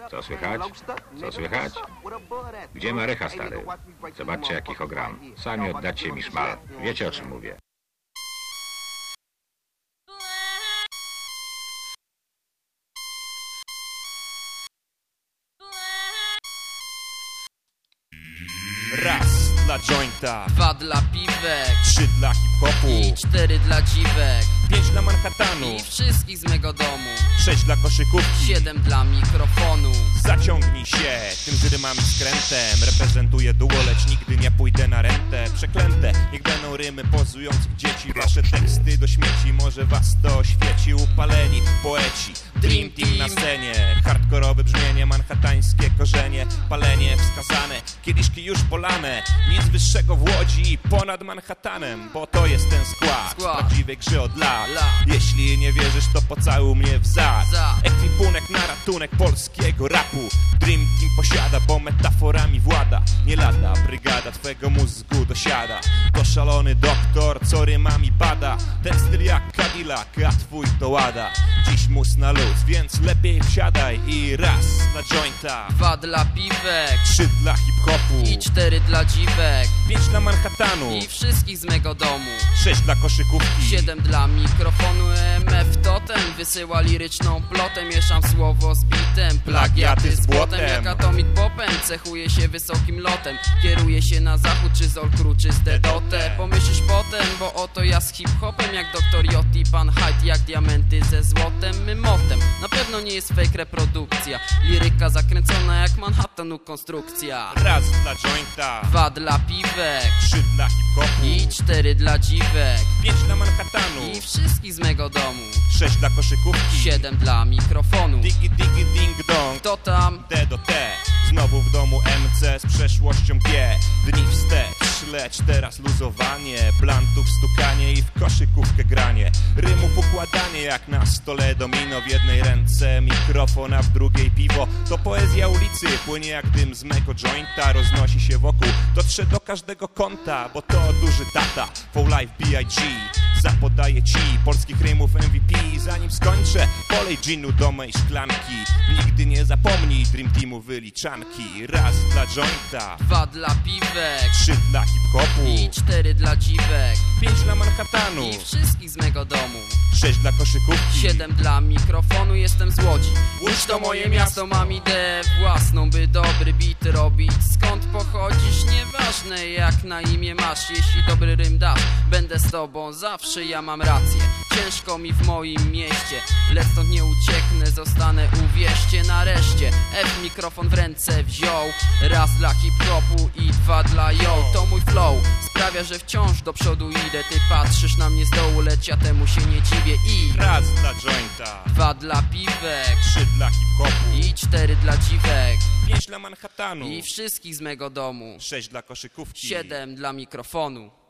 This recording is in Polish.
Co słychać? Co słychać? Gdzie Marycha, stary? Zobaczcie, jakich ogram. Sami oddacie mi szmal. Wiecie, o czym mówię. Raz dla jointa, 2 dla piwek, 3 dla hip-hopu i 4 dla dziwek, 5 dla Manhattanu, i wszystkich z mego domu, 6 dla koszykówki, 7 dla mikrofonu. Zaciągnij się tym z rymami skrętem. Reprezentuję duo, lecz nigdy nie pójdę na rentę. Przeklęte, niech będą rymy pozujących dzieci. Wasze teksty do śmieci, może was to oświeci. Upaleni poeci, Dream Team na scenie. Hardkorowe brzmienie, manhattańskie korzenie. Palenie wskazane, kieliszki już polane. Nic wyższego w Łodzi ponad Manhattanem, bo to jest ten skład w prawdziwej grze od lat. Jeśli nie wierzysz, to pocałuj mnie w zad. Ekwipunek na ratunek polskiego rapu. Dream Team posiada, bo metaforami włada. Nie lada, brygada twego mózgu dosiada. To szalony doktor, co rymami bada. Ten styl jak Cadillac, a twój to łada. Dziś mus na luz, więc lepiej wsiadaj. I raz dla jointa, 2 dla piwek, 3 dla hip-hopu, i 4 dla dziwek, 5 dla Manhattanu, i wszystkich z mego domu, 6 dla koszykówki, 7 dla mikrofonu. MF Totem wysyła liryczną plotę. Mieszam słowo z bitem, plagiaty z błotem. Jak Atomic Popem, cechuje się wysokim lotem. Kieruje się na zachód, czy z Olkru, czy z Dedotę. Pomyślisz potem, bo oto ja z hip-hopem. Jak Dr. J i Pan Hyde, jak diamenty ze złotem. My motem, na pewno nie jest fake reprodukcja. Liryka zakręcona jak Manhattanu konstrukcja. Raz dla jointa, 2 dla piwek, 3 dla hip-hopu, i 4 dla dziwek, 5 dla Manhattanu, i wszystkich z mego domu, 6 dla koszykówki, 7 dla mikrofonu. Digi digi ding dong, Kto tam? D do T. Znowu w domu MC z przeszłością G. Dni wstecz, lecz teraz luzowanie. Plantów stukanie i w koszykówkę granie. Rymów układanie jak na stole domino. W jednej ręce mikrofon, a w drugiej piwo. To poezja ulicy, płynie jak dym z mego jointa. Roznosi się wokół, dotrze do każdego kąta. Bo to duży tata, for life B.I.G. Zapodaję ci polskich rymów MVP. Zanim skończę, polej ginu do mej szklanki. Nigdy nie zapomnij Dream Teamu wyliczanki. Raz dla jointa, 2 dla piwek, 3 dla hip-hopu, i 4 dla dziwek, 5 dla Manhattanu, i wszystkich z mego domu, 6 dla koszykówki, 7 dla mikrofonu. Jestem z Łodzi, Łódź to moje miasto. Mam ideę własną, by dobry beat robić. Skąd pochodzisz? Nieważne jak na imię masz. Jeśli dobry rym dasz, będę z tobą zawsze. Ja mam rację, ciężko mi w moim mieście, lecz stąd nie ucieknę, zostanę, uwierzcie. Nareszcie F mikrofon w ręce wziął. Raz dla hip-hopu i 2 dla yo. To mój flow sprawia, że wciąż do przodu idę. Ty patrzysz na mnie z dołu, lecz ja temu się nie dziwię. I raz dla jointa, 2 dla piwek, 3 dla hip-hopu, i 4 dla dziwek, 5 dla Manhattanu, i wszystkich z mego domu, 6 dla koszykówki, 7 dla mikrofonu.